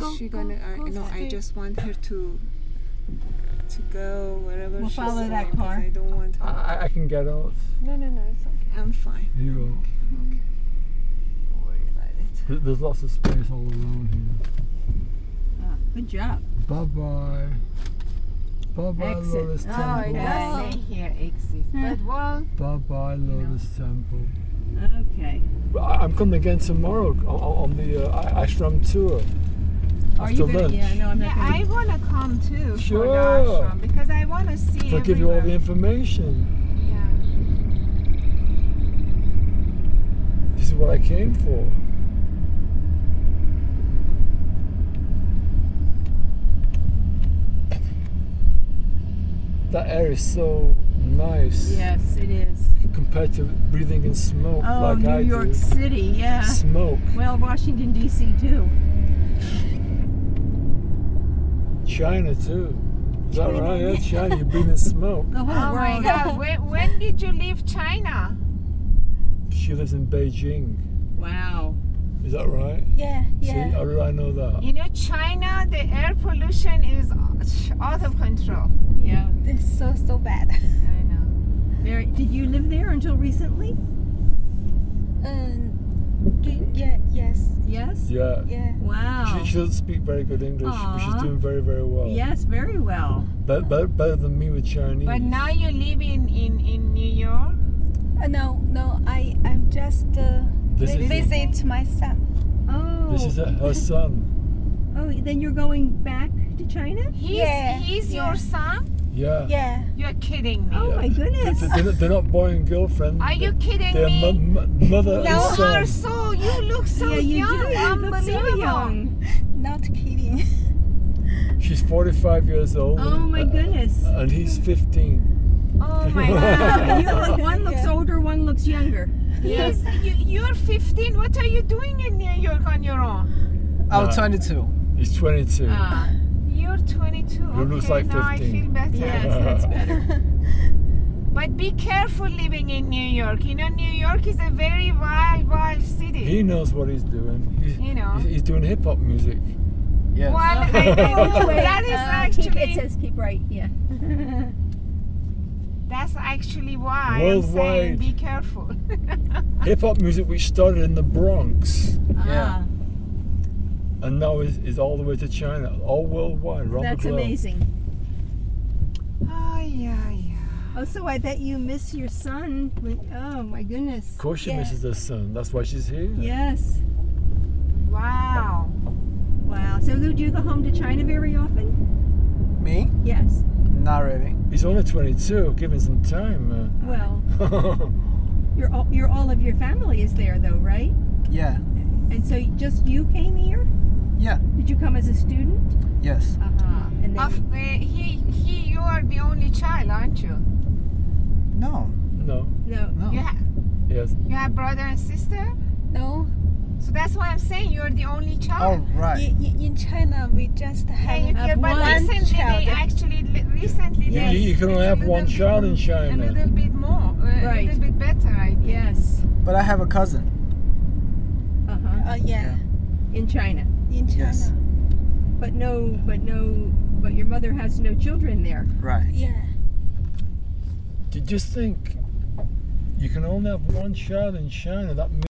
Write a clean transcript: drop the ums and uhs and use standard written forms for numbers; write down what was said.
she gonna? I just want her to go wherever We'll she's follow going, that 'cause car. I don't want her. I can get out. No, it's okay. I'm fine. Here you go. Okay. Don't worry about it. There's lots of space all around here. Good job. Bye-bye. Bye-bye, Exit. Lotus Oh, it Temple. does say here exit, but well, Bye-bye, Lotus Temple. Okay. I'm coming again tomorrow on the ashram tour. Are After you gonna? lunch. Yeah, no, I'm not yeah, gonna. I wanna come too Sure. for the ashram because I wanna see. I'll give you all the everywhere. information. Yeah. This is what I came for. That air is so nice Yes, it is. compared to breathing in smoke Oh, like New I York do. City, yeah. Smoke. Well, Washington D.C. too. China too. Is that right? Yeah, China. You're breathing smoke. The whole Oh my world. God! When did you leave China? She lives in Beijing. Wow. Is that right? Yeah, See, yeah. how did I know that? You know, China, the air pollution is out of control. Yeah. It's so bad. I know. Very. Did you live there until recently? Yes. Yes. Yeah. Yeah. Wow. She doesn't speak very good English, but she's Aw. doing very, very well. Yes, very well. Better than me with Chinese. But now you live in New York. No. I'm just This is- visit my son. Oh. This is her son. Oh, then you're going back to China? He's Yeah. your son? Yeah. Yeah. You're kidding me. Oh my goodness. They're not boy and girlfriend. Are you kidding They're me? mother You and son. are so. You look so Yeah, you young. do. You look so Unbelievable. young. Not kidding. She's 45 years old. Oh my goodness. And he's 15. Oh my God. You look, one looks older, one looks younger. You're 15. What are you doing in New York on your own? I'm No. 22. He's 22. You're 22. You looks like now I 15. feel better. Yes, that's better. But be careful living in New York. You know, New York is a very wild city. He knows what he's doing. You know. He's doing hip hop music. Yes. Well, I know Wait, that is actually it says keep right, yeah. that's actually why I'm Worldwide. saying be careful. Hip hop music which started in the Bronx Ah, and now is all the way to China, all worldwide, around that's the globe. amazing. Oh yeah. Oh, so I bet you miss your son. Oh my goodness. Of course she Yeah. misses her son. That's why she's here. Yes. Wow. Wow. So do you go home to China very often? Me? Yes. Not really. He's only 22. Give him some time. Well, all of your family is there though, right? Yeah. And so just you came here? Yeah. Did you come as a student? Yes. And then You are the only child, aren't you? No. No. no. No. Yes. You have brother and sister? No. So that's why I'm saying you're the only Oh, child. right. In China, we just have But one recently child. they actually Yes. You can only it's a have one little child in bit- A China. little bit more, a Right. little bit better, I think. Yes. But I have a cousin. Uh-huh. Yeah. In China. In China. Yes. But your mother has no children there. Right. Yeah. Just think, you can only have one child in China. That